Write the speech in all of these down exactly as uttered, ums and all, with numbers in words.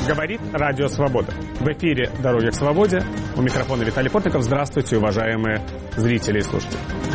Говорит Радио Свобода. В эфире «Дороги к свободе». У микрофона Виталий Портников. Здравствуйте, уважаемые зрители и слушатели.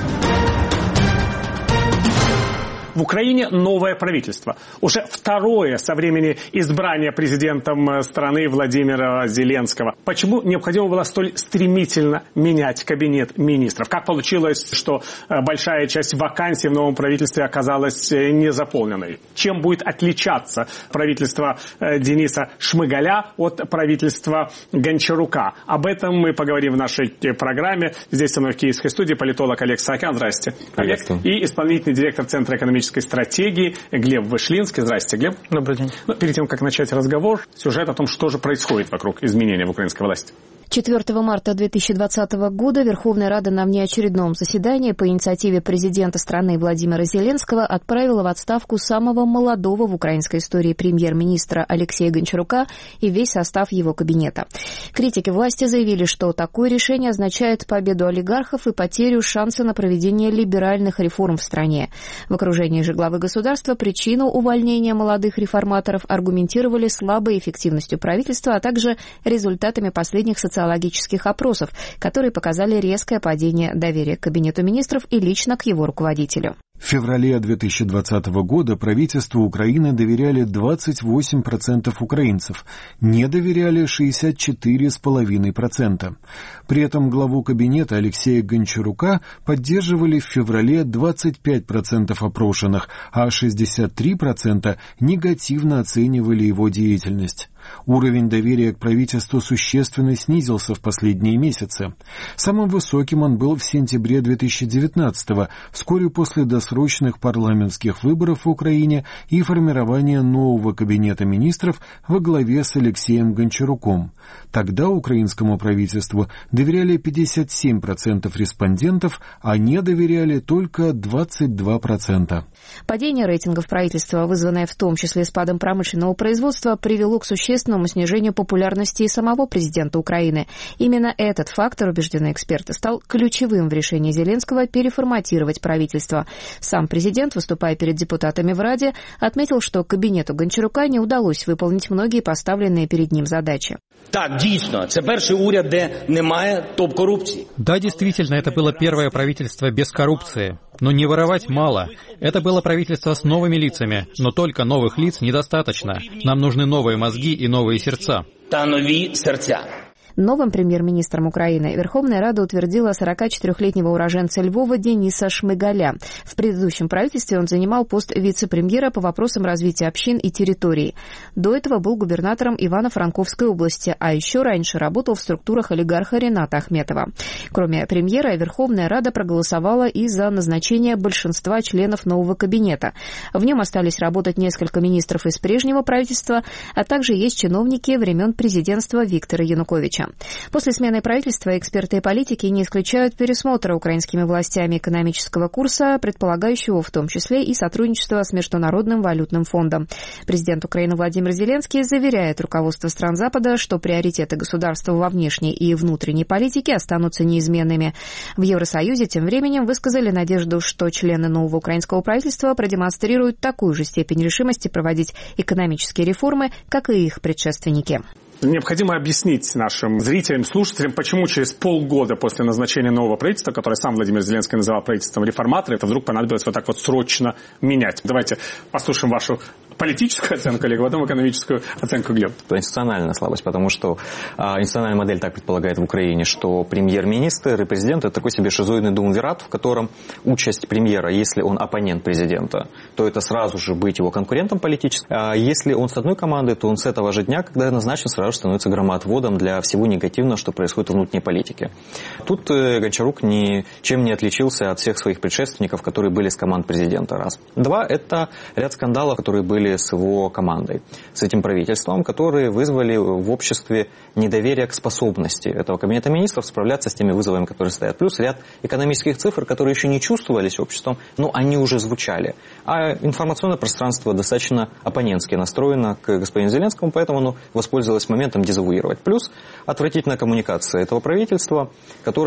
В Украине новое правительство. Уже второе со времени избрания президентом страны Владимира Зеленского. Почему необходимо было столь стремительно менять кабинет министров? Как получилось, что большая часть вакансий в новом правительстве оказалась незаполненной? Чем будет отличаться правительство Дениса Шмыгаля от правительства Гончарука? Об этом мы поговорим в нашей программе. Здесь со мной в киевской студии политолог Олег Саакян. Здрасте. Олег. И исполнительный директор Центра экономической стратегии Глеб Вышлинский. Здрасте, Глеб. Добрый день. Но перед тем, как начать разговор, сюжет о том, что же происходит вокруг изменения в украинской власти. четвёртого марта две тысячи двадцатого года Верховная Рада на внеочередном заседании по инициативе президента страны Владимира Зеленского отправила в отставку самого молодого в украинской истории премьер-министра Алексея Гончарука и весь состав его кабинета. Критики власти заявили, что такое решение означает победу олигархов и потерю шанса на проведение либеральных реформ в стране. В окружении же главы государства причину увольнения молодых реформаторов аргументировали слабой эффективностью правительства, а также результатами последних социальных социологических опросов, которые показали резкое падение доверия к кабинету министров и лично к его руководителю. В феврале две тысячи двадцатого года правительству Украины доверяли двадцать восемь процентов украинцев, не доверяли шестьдесят четыре целых пять десятых процента. При этом главу кабинета Алексея Гончарука поддерживали в феврале двадцать пять процентов опрошенных, а шестьдесят три процента негативно оценивали его деятельность. Уровень доверия к правительству существенно снизился в последние месяцы. Самым высоким он был в сентябре две тысячи девятнадцатого, вскоре после досрочных парламентских выборов в Украине и формирования нового кабинета министров во главе с Алексеем Гончаруком. Тогда украинскому правительству доверяли пятьдесят семь процентов респондентов, а не доверяли только двадцать два процента. Падение рейтингов правительства, вызванное в том числе спадом промышленного производства, привело к существенному снижению популярности и самого президента Украины. Именно этот фактор, убеждены эксперты, стал ключевым в решении Зеленского переформатировать правительство. Сам президент, выступая перед депутатами в Раде, отметил, что кабинету Гончарука не удалось выполнить многие поставленные перед ним задачи. Так, дійсно, це перший уряд, де немає топ-коррупции. Да, действительно, это было первое правительство без коррупции. Но не воровать мало. Это было правительство с новыми лицами, но только новых лиц недостаточно. Нам нужны новые мозги и новые сердца. Та нові серця. Новым премьер-министром Украины Верховная Рада утвердила сорокачетырёхлетнего уроженца Львова Дениса Шмыгаля. В предыдущем правительстве он занимал пост вице-премьера по вопросам развития общин и территорий. До этого был губернатором Ивано-Франковской области, а еще раньше работал в структурах олигарха Рената Ахметова. Кроме премьера, Верховная Рада проголосовала и за назначение большинства членов нового кабинета. В нем остались работать несколько министров из прежнего правительства, а также есть чиновники времен президентства Виктора Януковича. После смены правительства эксперты и политики не исключают пересмотра украинскими властями экономического курса, предполагающего в том числе и сотрудничество с Международным валютным фондом. Президент Украины Владимир Зеленский заверяет руководство стран Запада, что приоритеты государства во внешней и внутренней политике останутся неизменными. В Евросоюзе тем временем высказали надежду, что члены нового украинского правительства продемонстрируют такую же степень решимости проводить экономические реформы, как и их предшественники. Необходимо объяснить нашим зрителям, слушателям, почему через полгода после назначения нового правительства, которое сам Владимир Зеленский называл правительством реформатора, это вдруг понадобилось вот так вот срочно менять. Давайте послушаем вашу политическую оценку, Олег, а потом экономическую оценку, Глеб. Институциональная слабость, потому что а, институциональная модель так предполагает в Украине, что премьер-министр и президент – это такой себе шизоидный думвират, в котором участь премьера, если он оппонент президента, то это сразу же быть его конкурентом политическим. А если он с одной командой, то он с этого же дня, когда назначен, сразу же становится громоотводом для всего негативного, что происходит в внутренней политике. Тут э, Гончарук ничем не отличился от всех своих предшественников, которые были с команд президента. Раз. Два – это ряд скандалов, которые были с его командой, с этим правительством, которые вызвали в обществе недоверие к способности этого кабинета министров справляться с теми вызовами, которые стоят. Плюс ряд экономических цифр, которые еще не чувствовались обществом, но они уже звучали. А информационное пространство достаточно оппонентски настроено к господину Зеленскому, поэтому оно воспользовалось моментом дезавуировать. Плюс отвратительная коммуникация этого правительства, которая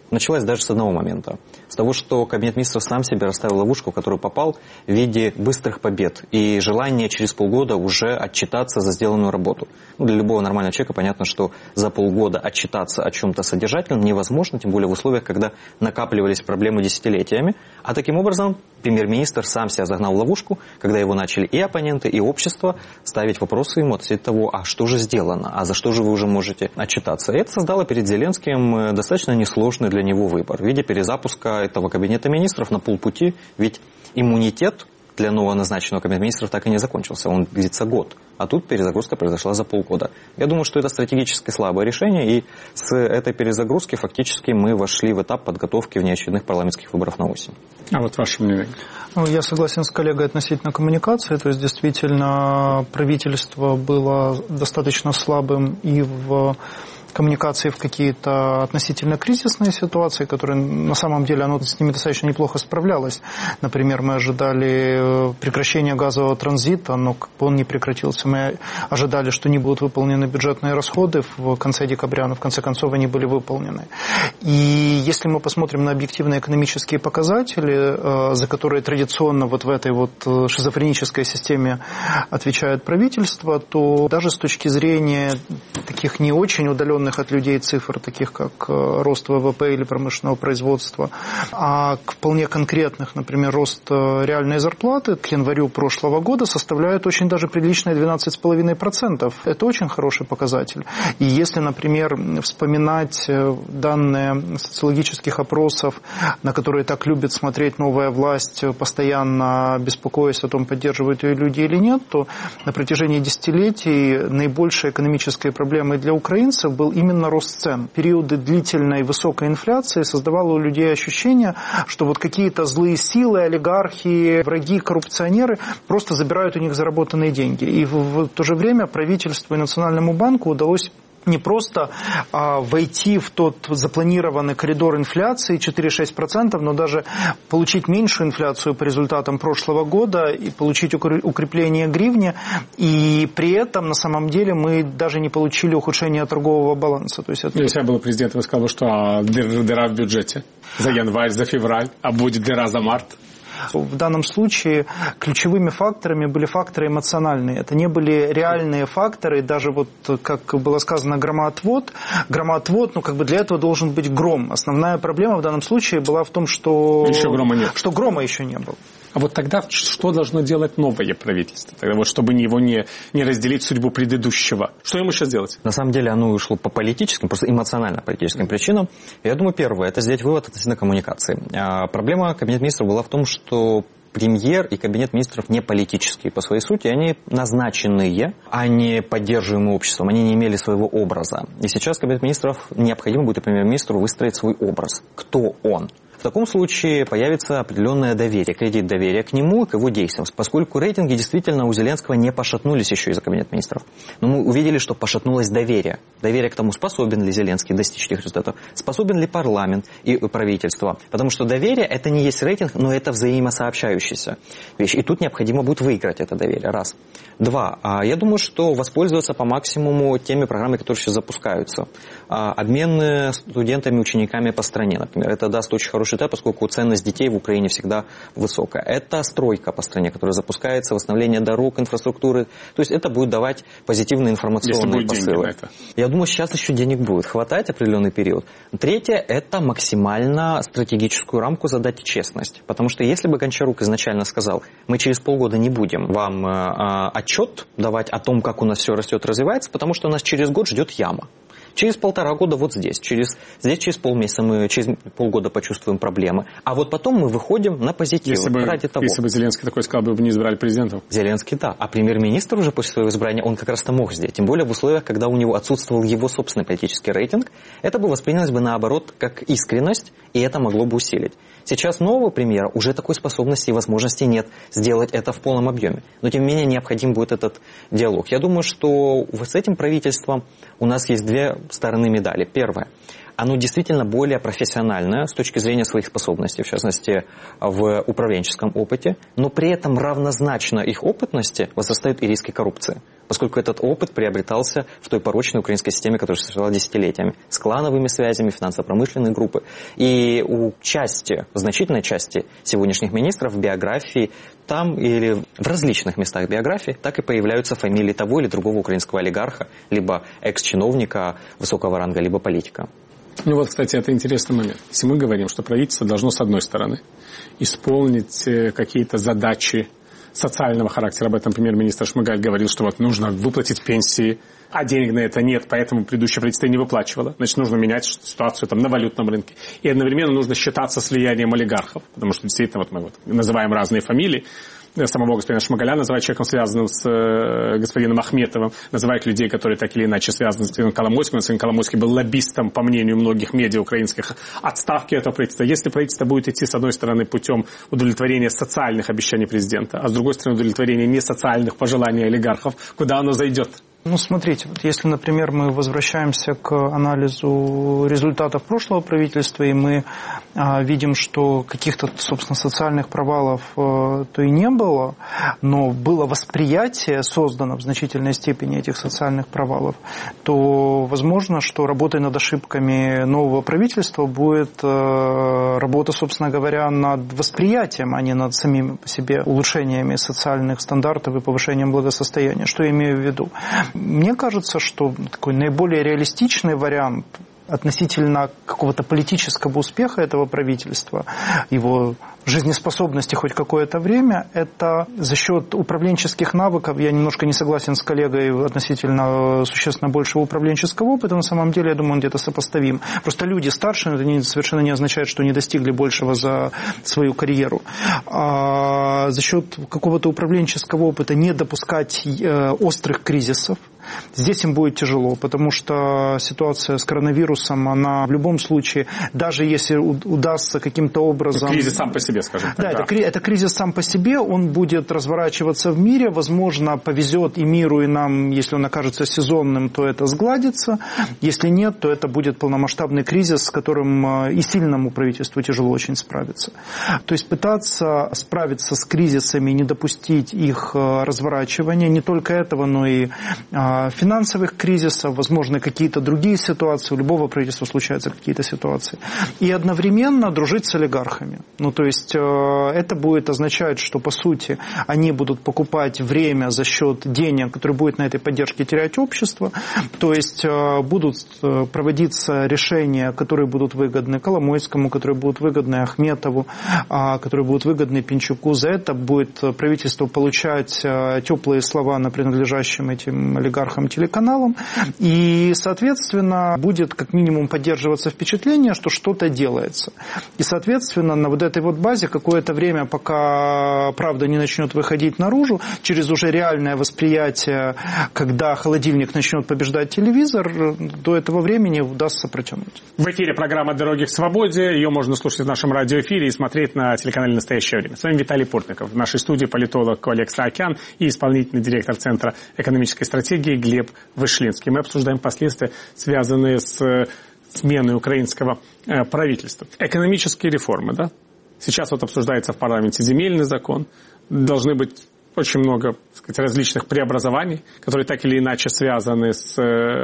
началась даже с одного момента. С того, что Кабинет министров сам себе расставил ловушку, в которую попал в виде быстрых побед и желания через полгода уже отчитаться за сделанную работу. Ну, для любого нормального человека понятно, что за полгода отчитаться о чем-то содержательном невозможно, тем более в условиях, когда накапливались проблемы десятилетиями. А таким образом премьер-министр сам себя загнал в ловушку, когда его начали и оппоненты, и общество ставить вопросы ему относительно того, а что же сделано, а за что же вы уже можете отчитаться. И это создало перед Зеленским достаточно несложный для него выбор в виде перезапуска этого Кабинета министров на полпути, ведь иммунитет для новоназначенного Кабинета министров так и не закончился, он длится год. А тут перезагрузка произошла за полгода. Я думаю, что это стратегически слабое решение, и с этой перезагрузки фактически мы вошли в этап подготовки внеочередных парламентских выборов на осень. А вот ваше мнение? Ну, я согласен с коллегой относительно коммуникации. То есть, действительно, правительство было достаточно слабым и в коммуникации в какие-то относительно кризисные ситуации, которые на самом деле оно с ними достаточно неплохо справлялось. Например, мы ожидали прекращения газового транзита, но как бы он не прекратился. Мы ожидали, что не будут выполнены бюджетные расходы в конце декабря, но в конце концов они были выполнены. И если мы посмотрим на объективные экономические показатели, за которые традиционно вот в этой вот шизофренической системе отвечает правительство, то даже с точки зрения таких не очень удаленных от людей цифр, таких как рост ВВП или промышленного производства, а вполне конкретных, например, рост реальной зарплаты к январю прошлого года составляет очень даже приличные двенадцать целых пять десятых процента. Это очень хороший показатель. И если, например, вспоминать данные социологических опросов, на которые так любит смотреть новая власть, постоянно беспокоясь о том, поддерживают ее люди или нет, то на протяжении десятилетий наибольшей экономической проблемой для украинцев был именно рост цен. Периоды длительной высокой инфляции создавало у людей ощущение, что вот какие-то злые силы, олигархи, враги, коррупционеры просто забирают у них заработанные деньги. И в, в то же время правительству и Национальному банку удалось не просто а, войти в тот запланированный коридор инфляции четыре-шесть процентов, но даже получить меньшую инфляцию по результатам прошлого года и получить укрепление гривни. И при этом, на самом деле, мы даже не получили ухудшение торгового баланса. То есть это... Если я был президентом, я сказал бы, что а, дыр, дыра в бюджете за январь, за февраль, а будет дыра за март. В данном случае ключевыми факторами были факторы эмоциональные. Это не были реальные факторы, даже вот, как было сказано, громоотвод. Громоотвод, ну, как бы для этого должен быть гром. Основная проблема в данном случае была в том, что... Еще грома нет. Что грома еще не было. А вот тогда что должно делать новое правительство? Тогда вот, чтобы его не, не разделить судьбу предыдущего. Что ему сейчас делать? На самом деле оно ушло по политическим, просто эмоционально-политическим причинам. Я думаю, первое, это сделать вывод относительно коммуникации. А проблема Кабинета министров была в том, что премьер и Кабинет министров не политические по своей сути, они назначенные, а не поддерживаемые обществом, они не имели своего образа. И сейчас Кабинет министров необходимо будет премьер-министру выстроить свой образ. Кто он? В таком случае появится определенное доверие, кредит доверия к нему и к его действиям, поскольку рейтинги действительно у Зеленского не пошатнулись еще из-за Кабинета министров. Но мы увидели, что пошатнулось доверие. Доверие к тому, способен ли Зеленский достичь этих результатов, способен ли парламент и правительство. Потому что доверие – это не есть рейтинг, но это взаимосообщающаяся вещь. И тут необходимо будет выиграть это доверие. Раз. Два. Я думаю, что воспользоваться по максимуму теми программами, которые сейчас запускаются. Обмен студентами, учениками по стране, например. Это даст очень хороший этап, поскольку ценность детей в Украине всегда высокая. Это стройка по стране, которая запускается, восстановление дорог, инфраструктуры. То есть это будет давать позитивные информационные посылы. Я думаю, сейчас еще денег будет хватать определенный период. Третье – это максимально стратегическую рамку задать честность. Потому что если бы Гончарук изначально сказал, мы через полгода не будем вам э, отчет давать о том, как у нас все растет, развивается, потому что нас через год ждет яма. Через полтора года вот здесь, через, здесь через полмесяца мы через полгода почувствуем проблемы. А вот потом мы выходим на позитив. Если бы, ради того. Если бы Зеленский такой сказал, бы вы не избрали президентом. Зеленский, да. А премьер-министр уже после своего избрания, он как раз-то мог сделать. Тем более в условиях, когда у него отсутствовал его собственный политический рейтинг, это бы воспринялось бы наоборот как искренность, и это могло бы усилить. Сейчас нового премьера уже такой способности и возможности нет сделать это в полном объеме. Но тем не менее необходим будет этот диалог. Я думаю, что с этим правительством у нас есть две стороны медали. Первое. Оно действительно более профессиональное с точки зрения своих способностей, в частности, в управленческом опыте, но при этом равнозначно их опытности возрастают и риски коррупции. поскольку этот опыт приобретался в той порочной украинской системе, которая существовала десятилетиями, с клановыми связями, финансово-промышленной группы. И у части, значительной части сегодняшних министров в биографии там или в различных местах биографии так и появляются фамилии того или другого украинского олигарха, либо экс-чиновника высокого ранга, либо политика. Ну вот, кстати, это интересный момент. Если мы говорим, что правительство должно, с одной стороны, исполнить какие-то задачи социального характера, об этом премьер-министр Шмыгаль говорил, что вот нужно выплатить пенсии, а денег на это нет, поэтому предыдущее правительство не выплачивало. Значит, нужно менять ситуацию там на валютном рынке. И одновременно нужно считаться с влиянием олигархов, потому что действительно вот мы вот называем разные фамилии. Самого господина Шмыгаля называют человеком, связанным с э, господином Ахметовым, называют людей, которые так или иначе связаны с господином Коломойским. Господин Коломойский был лоббистом, по мнению многих медиа украинских, отставки этого правительства. Если правительство будет идти, с одной стороны, путем удовлетворения социальных обещаний президента, а с другой стороны, удовлетворения несоциальных пожеланий олигархов, куда оно зайдет? Ну, смотрите, вот если, например, мы возвращаемся к анализу результатов прошлого правительства, и мы а, видим, что каких-то, собственно, социальных провалов а, то и не было, но было восприятие создано в значительной степени этих социальных провалов, то возможно, что работой над ошибками нового правительства будет а, работа, собственно говоря, над восприятием, а не над самими по себе улучшениями социальных стандартов и повышением благосостояния. Что я имею в виду? Мне кажется, что такой наиболее реалистичный вариант относительно какого-то политического успеха этого правительства, его жизнеспособности хоть какое-то время, это за счет управленческих навыков. Я немножко не согласен с коллегой относительно существенно большего управленческого опыта. На самом деле, я думаю, он где-то сопоставим. Просто люди старше, это не, совершенно не означает, что они достигли большего за свою карьеру. А за счет какого-то управленческого опыта не допускать э, острых кризисов. Здесь им будет тяжело, потому что ситуация с коронавирусом, она в любом случае, даже если удастся каким-то образом... Кризис сам по себе, скажем так. Да, да. Это, это кризис сам по себе, он будет разворачиваться в мире, возможно, повезет и миру, и нам, если он окажется сезонным, то это сгладится, если нет, то это будет полномасштабный кризис, с которым и сильному правительству тяжело очень справиться. То есть пытаться справиться с кризисами, не допустить их разворачивания, не только этого, но и финансовых кризисов, возможно, какие-то другие ситуации, у любого правительства случаются какие-то ситуации, и одновременно дружить с олигархами. Ну, то есть это будет означать, что, по сути, они будут покупать время за счет денег, которые будет на этой поддержке терять общество, то есть будут проводиться решения, которые будут выгодны Коломойскому, которые будут выгодны Ахметову, которые будут выгодны Пинчуку. За это будет правительство получать теплые слова на принадлежащем этим олигархам телеканалам, и, соответственно, будет как минимум поддерживаться впечатление, что что-то делается. И, соответственно, на вот этой вот базе какое-то время, пока правда не начнет выходить наружу, через уже реальное восприятие, когда холодильник начнет побеждать телевизор, до этого времени удастся протянуть. В эфире программа «Дороги к свободе». Ее можно слушать в нашем радиоэфире и смотреть на телеканале «Настоящее время». С вами Виталий Портников. В нашей студии политолог Олег Саакян и исполнительный директор Центра экономической стратегии Глеб Вышлинский. Мы обсуждаем последствия, связанные с сменой украинского правительства. Экономические реформы, да? Сейчас вот обсуждается в парламенте земельный закон. Должны быть очень много, так сказать, различных преобразований, которые так или иначе связаны с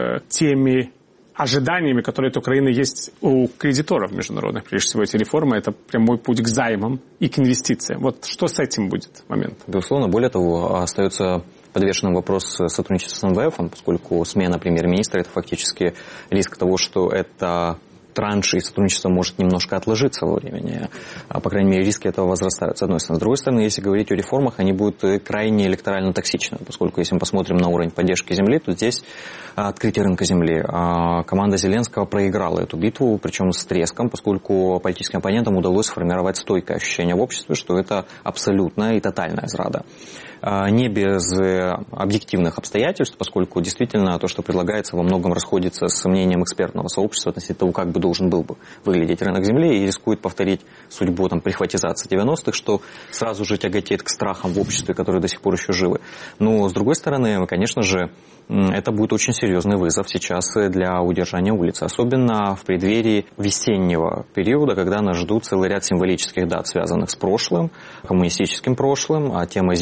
теми ожиданиями, которые от Украины есть у кредиторов международных. Прежде всего, эти реформы – это прямой путь к займам и к инвестициям. Вот что с этим будет момент? Безусловно, более того, остается подвешенным вопрос сотрудничества с эм вэ эфом, поскольку смена премьер-министра – это фактически риск того, что это транш и сотрудничество может немножко отложиться во времени. А, по крайней мере, риски этого возрастают, с одной стороны. С другой стороны, если говорить о реформах, они будут крайне электорально токсичны, поскольку если мы посмотрим на уровень поддержки земли, то здесь открытие рынка земли. А команда Зеленского проиграла эту битву, причем с треском, поскольку политическим оппонентам удалось сформировать стойкое ощущение в обществе, что это абсолютная и тотальная зрада. Не без объективных обстоятельств, поскольку действительно то, что предлагается, во многом расходится с мнением экспертного сообщества относительно того, как бы должен был бы выглядеть рынок земли, и рискует повторить судьбу там, прихватизации девяностых, что сразу же тяготеет к страхам в обществе, которые до сих пор еще живы. Но, с другой стороны, конечно же, это будет очень серьезный вызов сейчас для удержания улицы, особенно в преддверии весеннего периода, когда нас ждут целый ряд символических дат, связанных с прошлым, коммунистическим прошлым, а тема земли, она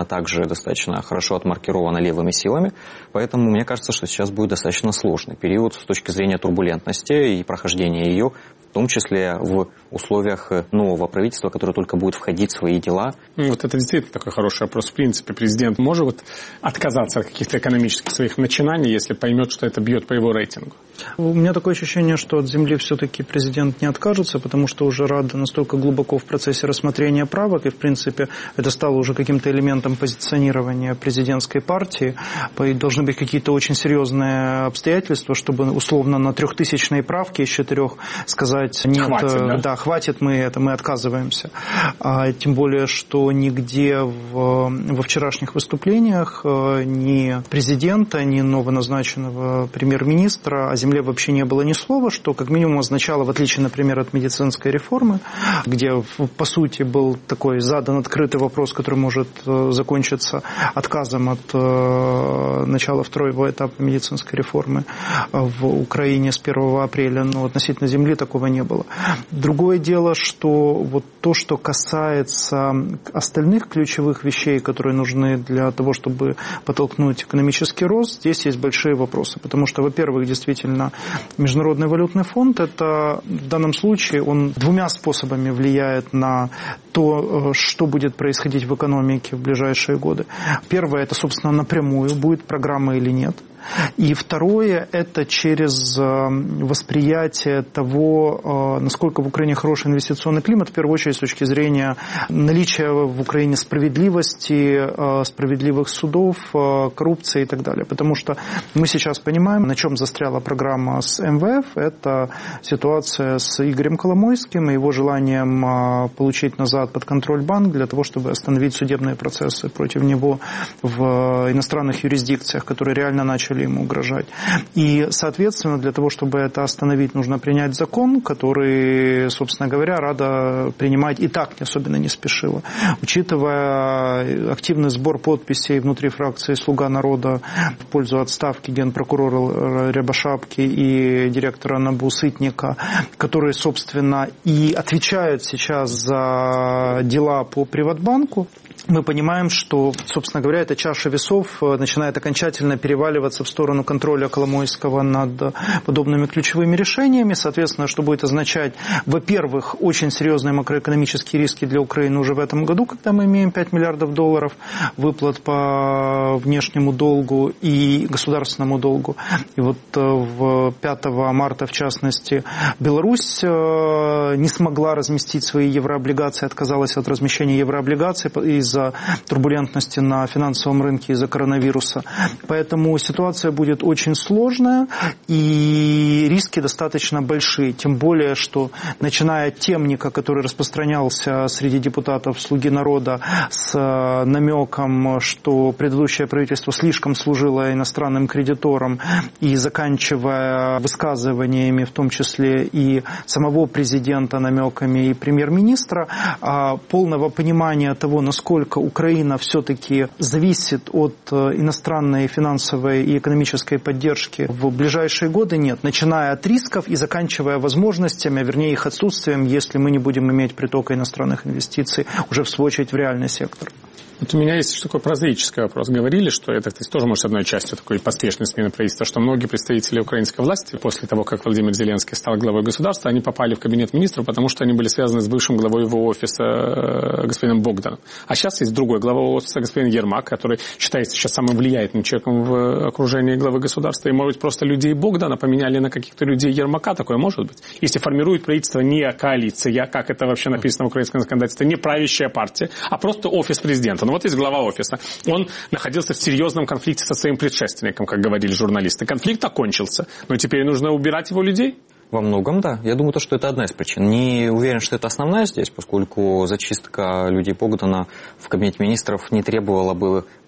также достаточно хорошо отмаркирована левыми силами, поэтому мне кажется, что сейчас будет достаточно сложный период с точки зрения турбулентности и прохождения ее, в том числе в условиях нового правительства, которое только будет входить в свои дела. Вот это действительно такой хороший вопрос. В принципе, президент может вот отказаться от каких-то экономических своих начинаний, если поймет, что это бьет по его рейтингу? У меня такое ощущение, что от земли все-таки президент не откажется, потому что уже Рада настолько глубоко в процессе рассмотрения правок, и, в принципе, это стало уже каким-то элементом позиционирования президентской партии, и должны быть какие-то очень серьезные обстоятельства, чтобы условно на трехтысячные правки из четырех сказать, нет, хватит, да? да, хватит, мы это, мы отказываемся. А, тем более, что нигде в, во вчерашних выступлениях ни президента, ни новоназначенного премьер-министра о земле вообще не было ни слова, что как минимум означало, в отличие, например, от медицинской реформы, где, по сути, был такой задан открытый вопрос, который может закончиться отказом от начала второго этапа медицинской реформы в Украине с первого апреля, но относительно земли такого не было. Другое дело, что вот то, что касается остальных ключевых вещей, которые нужны для того, чтобы подтолкнуть экономический рост, здесь есть большие вопросы. Потому что, во-первых, действительно, Международный валютный фонд, это в данном случае он двумя способами влияет на то, что будет происходить в экономике в ближайшие годы. Первое, это, собственно, напрямую, будет программа или нет. И второе, это через восприятие того, насколько в Украине хороший инвестиционный климат, в первую очередь с точки зрения наличия в Украине справедливости, справедливых судов, коррупции и так далее. Потому что мы сейчас понимаем, на чем застряла программа с эм вэ эф, это ситуация с Игорем Коломойским и его желанием получить назад под контроль банк для того, чтобы остановить судебные процессы против него в иностранных юрисдикциях, которые реально начали ему угрожать. И, соответственно, для того, чтобы это остановить, нужно принять закон, который, собственно говоря, Рада принимать и так особенно не спешила. Учитывая активный сбор подписей внутри фракции «Слуга народа» в пользу отставки генпрокурора Рябошапки и директора НАБУ Сытника, которые, собственно, и отвечают сейчас за дела по Приватбанку, мы понимаем, что, собственно говоря, эта чаша весов начинает окончательно переваливаться в сторону контроля Коломойского над подобными ключевыми решениями. Соответственно, что будет означать, во-первых, очень серьезные макроэкономические риски для Украины уже в этом году, когда мы имеем пять миллиардов долларов выплат по внешнему долгу и государственному долгу. И вот в пятого марта, в частности, Беларусь не смогла разместить свои еврооблигации, отказалась от размещения еврооблигаций из-за турбулентности на финансовом рынке из-за коронавируса. Поэтому ситуация будет очень сложная и риски достаточно большие. Тем более, что начиная от темника, который распространялся среди депутатов «Слуги народа» с намеком, что предыдущее правительство слишком служило иностранным кредиторам, и заканчивая высказываниями, в том числе и самого президента намеками и премьер-министра, полного понимания того, насколько Украина все-таки зависит от иностранной финансовой и экономической поддержки в ближайшие годы, нет. Начиная от рисков и заканчивая возможностями, а вернее их отсутствием, если мы не будем иметь притока иностранных инвестиций уже в свою очередь в реальный сектор. Вот у меня есть такой прозаический вопрос. Говорили, что это, кстати, тоже может одной частью такой поспешной смены правительства, что многие представители украинской власти после того, как Владимир Зеленский стал главой государства, они попали в кабинет министров, потому что они были связаны с бывшим главой его офиса господином Богданом. А сейчас есть другой глава офиса, господин Ермак, который считается сейчас самым влиятельным человеком в окружении главы государства. И, может быть, просто людей Богдана поменяли на каких-то людей Ермака, такое может быть. Если формирует правительство не коалиция, как это вообще написано в украинском законодательстве, не правящая партия, а просто офис президента. Ну вот есть глава офиса. Он находился в серьезном конфликте со своим предшественником, как говорили журналисты. Конфликт окончился, но теперь нужно убирать его людей? Во многом, да. Я думаю, что это одна из причин. Не уверен, что это основная здесь, поскольку зачистка людей Богдана в кабинете министров не требовала бы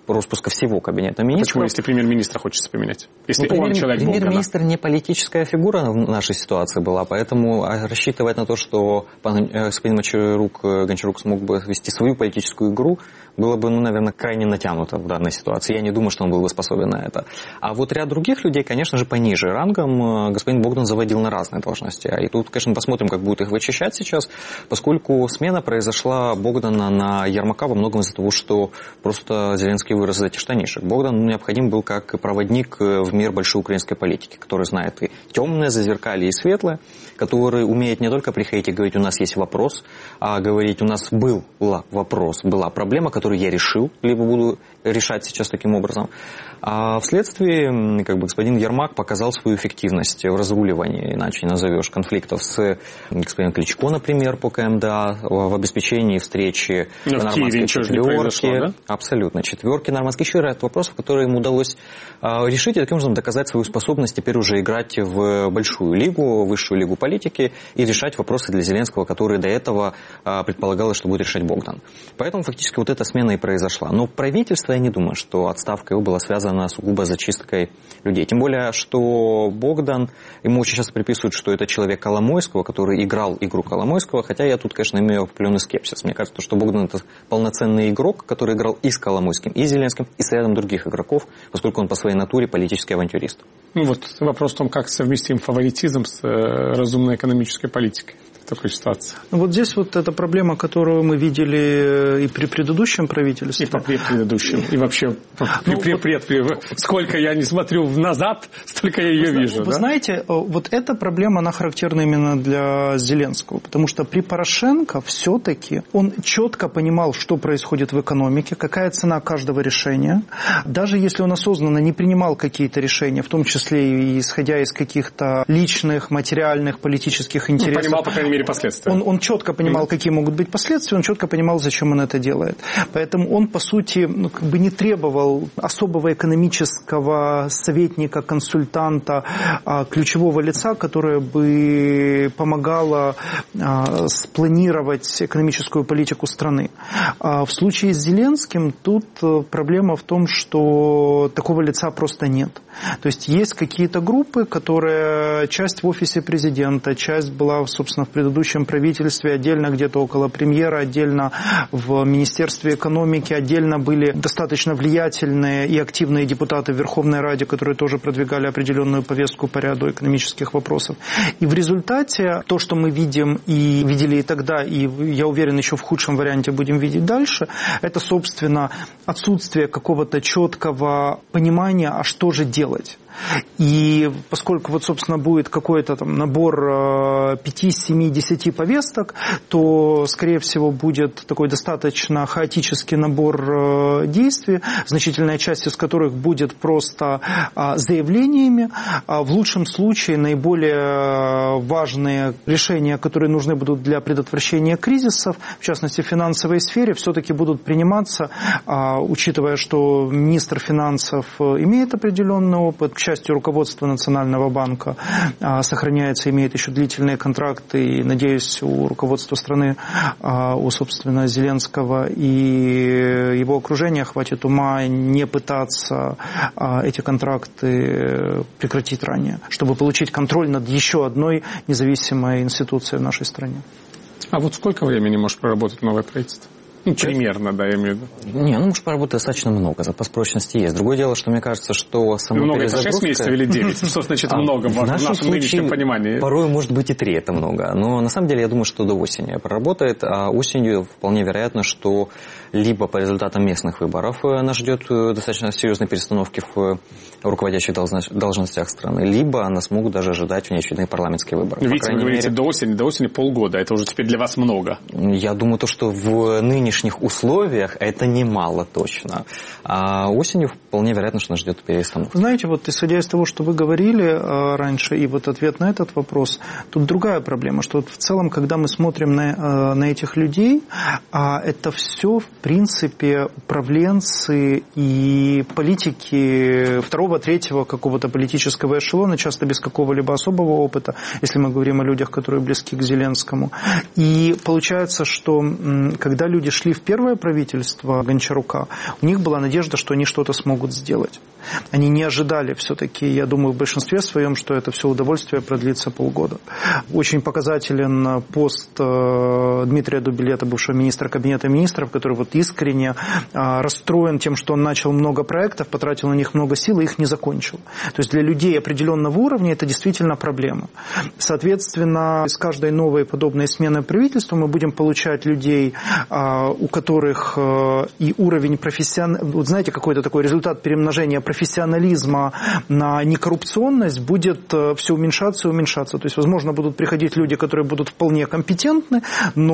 распуска всего кабинета министров. Почему, если премьер-министра хочется поменять? Если ну, он премьер, человек Богдана? Премьер-министр не политическая фигура в нашей ситуации была, поэтому рассчитывать на то, что господин Гончарук, Гончарук смог бы вести свою политическую игру, было бы, ну, наверное, крайне натянуто в данной ситуации. Я не думаю, что он был бы способен на это. А вот ряд других людей, конечно же, пониже рангом господин Богдан заводил на разные должности. И тут, конечно, посмотрим, как будут их вычищать сейчас, поскольку смена произошла Богдана на Ермака во многом из-за того, что просто Зеленский вырос из этих штанишек. Богдан необходим был как проводник в мир большой украинской политики, который знает и темное зазеркалье, и светлое, который умеет не только приходить и говорить, у нас есть вопрос, а говорить, у нас был вопрос, была проблема, которую я решил, либо буду решать сейчас таким образом. А вследствие, как бы, господин Ермак показал свою эффективность в разруливании, иначе не назовешь, конфликтов с господином Кличко, например, по КМДА, в обеспечении встречи Но в нормандской четверки. Да? Абсолютно, четверки нормандской. Еще ряд вопросов, которые ему удалось решить и таким образом доказать свою способность теперь уже играть в большую лигу, высшую лигу политики и решать вопросы для Зеленского, которые до этого предполагалось, что будет решать Богдан. Поэтому фактически вот эта смена и произошла. Но правительство, я не думаю, что отставка его была связана сугубо зачисткой людей. Тем более, что Богдан, ему очень часто приписывают, что это человек Коломойского, который играл игру Коломойского, хотя я тут, конечно, имею определенный скепсис. Мне кажется, что Богдан это полноценный игрок, который играл и с Коломойским, и с Зеленским, и с рядом других игроков, поскольку он по своей натуре политический авантюрист. Ну вот вопрос в том, как совместим фаворитизм с э, разумной экономической политикой. Такой ситуации. Вот здесь вот эта проблема, которую мы видели и при предыдущем правительстве. И по предыдущем. И вообще ну, при, вот, при, при, сколько я не смотрю назад, столько я ее вы, вижу. Вы да? знаете, вот эта проблема, она характерна именно для Зеленского. Потому что при Порошенко все-таки он четко понимал, что происходит в экономике, какая цена каждого решения. Даже если он осознанно не принимал какие-то решения, в том числе и исходя из каких-то личных, материальных, политических интересов. Ну, понимал, по крайней мере, последствия. Он, он четко понимал, какие могут быть последствия, он четко понимал, зачем он это делает. Поэтому он, по сути, ну, как бы не требовал особого экономического советника, консультанта, а, ключевого лица, которое бы помогало а, спланировать экономическую политику страны. А в случае с Зеленским тут проблема в том, что такого лица просто нет. То есть есть какие-то группы, которые часть в офисе президента, часть была, собственно, в предыдущем правительстве, отдельно где-то около премьера, отдельно в Министерстве экономики, отдельно были достаточно влиятельные и активные депутаты в Верховной Раде, которые тоже продвигали определенную повестку по ряду экономических вопросов. И в результате то, что мы видим и видели и тогда, и я уверен, еще в худшем варианте будем видеть дальше, это, собственно, отсутствие какого-то четкого понимания, а что же делать. И поскольку вот, собственно, будет какой-то там набор пяти, семи, десяти повесток, то, скорее всего, будет такой достаточно хаотический набор действий, значительная часть из которых будет просто заявлениями. В лучшем случае наиболее важные решения, которые нужны будут для предотвращения кризисов, в частности, в финансовой сфере, все-таки будут приниматься, учитывая, что министр финансов имеет определенный опыт, к счастью, руководство Национального банка сохраняется, имеет еще длительные контракты, и, надеюсь, у руководства страны, у, собственно, Зеленского и его окружения хватит ума не пытаться эти контракты прекратить ранее, чтобы получить контроль над еще одной независимой институцией в нашей стране. А вот сколько времени может проработать новое правительство? Ну, примерно, да, я имею в виду. Не, ну, может, поработать достаточно много, запас прочности есть. Другое дело, что мне кажется, что сама много перезагрузка... это шесть месяцев или девять? Что значит много в нашем нынешнем понимании? Порой, может быть, и три это много. Но, на самом деле, я думаю, что до осени проработает. А осенью вполне вероятно, что либо по результатам местных выборов нас ждет достаточно серьезной перестановки в руководящих должностях страны, либо нас могут даже ожидать внеочередные парламентские выборы. Видите, вы говорите, мере... до осени, до осени полгода. Это уже теперь для вас много. Я думаю, то, что в нынешнем условиях это немало точно. А осенью вполне вероятно, что нас ждет перестановка. Знаете, вот исходя из того, что вы говорили э, раньше, и вот ответ на этот вопрос, тут другая проблема, что вот в целом, когда мы смотрим на, э, на этих людей, э, это все, в принципе, управленцы и политики второго, третьего какого-то политического эшелона, часто без какого-либо особого опыта, если мы говорим о людях, которые близки к Зеленскому. И получается, что когда люди шли пришли в первое правительство Гончарука, у них была надежда, что они что-то смогут сделать. Они не ожидали все-таки, я думаю, в большинстве своем, что это все удовольствие продлится полгода. Очень показателен пост Дмитрия Дубилета, бывшего министра кабинета министров, который вот искренне расстроен тем, что он начал много проектов, потратил на них много сил и их не закончил. То есть для людей определенного уровня это действительно проблема. Соответственно, с каждой новой подобной смены правительства мы будем получать людей, у которых и уровень профессиональности, вот знаете, какой-то такой результат перемножения профессионализма на некоррупционность будет все уменьшаться и уменьшаться. То есть, возможно, будут приходить люди, которые будут вполне компетентны,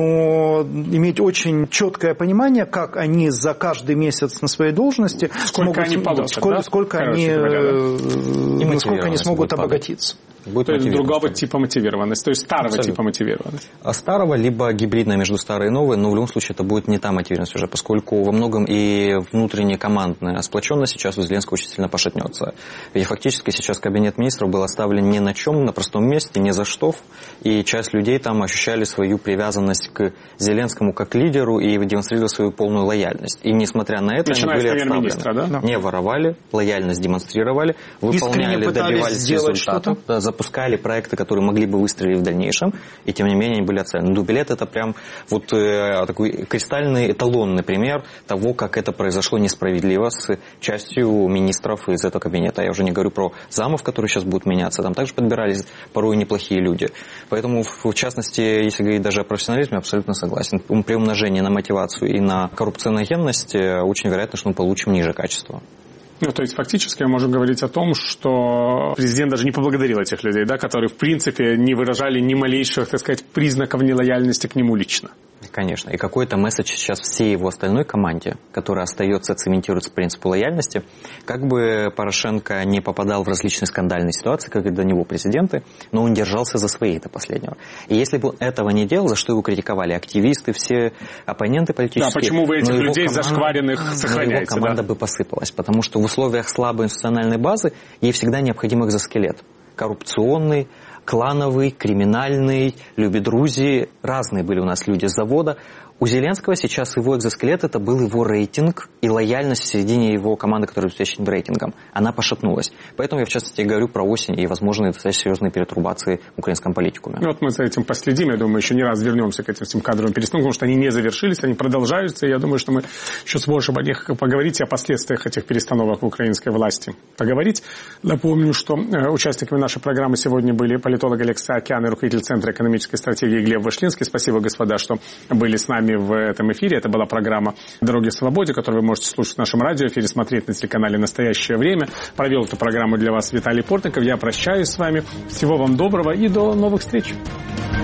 но иметь очень четкое понимание, как они за каждый месяц на своей должности сколько смогут, они получат, сколько, да? сколько, Короче они, говоря, да. насколько они смогут обогатиться. Будет то есть другого падать. типа мотивированность, то есть старого Абсолютно. типа мотивированность. А старого, либо гибридная между старой и новой, но в любом случае это будет не та мотивированность уже, поскольку во многом и внутренняя командная сплоченность сейчас у Зеленского очень сильно пошатнется. И фактически сейчас кабинет министров был оставлен ни на чем, на простом месте, ни за что, и часть людей там ощущали свою привязанность к Зеленскому как лидеру и демонстрировали свою полную лояльность. И несмотря на это, начиная они были с премьер-министра, да? Не воровали, лояльность демонстрировали, выполняли, добивались результатов, да, запускали проекты, которые могли бы выстрелить в дальнейшем, и тем не менее они были оценены. Дубилет — это прям вот э, такой кристальный, эталонный пример того, как это произошло несправедливо с частью министров из этого кабинета. Я уже не говорю про замов, которые сейчас будут меняться, там также подбирались порой неплохие люди. Поэтому, в частности, если говорить даже о профессионализме, абсолютно согласен. При умножении на мотивацию и на коррупционогенность очень вероятно, что мы получим ниже качества. Ну, то есть, фактически, мы можем говорить о том, что президент даже не поблагодарил этих людей, да, которые, в принципе, не выражали ни малейших, так сказать, признаков нелояльности к нему лично. Конечно. И какой-то месседж сейчас всей его остальной команде, которая остается, цементируется принципу лояльности, как бы Порошенко не попадал в различные скандальные ситуации, как и до него президенты, но он держался за свои до последнего. И если бы он этого не делал, за что его критиковали активисты, все оппоненты политические... Да, почему вы этих людей команда, зашкваренных сохраняете? Его команда да? бы посыпалась, потому что в условиях слабой институциональной базы ей всегда необходим экзоскелет. Коррупционный, клановый, криминальный, любидрузи. Разные были у нас люди с завода. У Зеленского сейчас его экзоскелет — это был его рейтинг и лояльность в середине его команды, которая обеспечена рейтингом. Она пошатнулась. Поэтому я, в частности, говорю про осень и возможные достаточно серьезные перетрубации в украинском политикуме. Ну, вот мы за этим последим. Я думаю, еще не раз вернемся к этим всем кадровым перестановкам, потому что они не завершились, они продолжаются. И я думаю, что мы еще сможем о них поговорить, о последствиях этих перестановок в украинской власти поговорить. Напомню, что участниками нашей программы сегодня были политолог Олег Саакян и руководитель Центра экономической стратегии Глеб Вышлинский. Спасибо, господа, что были с нами в этом эфире. Это была программа «Дороги к свободе», которую вы можете слушать в нашем радиоэфире, смотреть на телеканале «Настоящее время». Провел эту программу для вас Виталий Портников. Я прощаюсь с вами. Всего вам доброго и до новых встреч.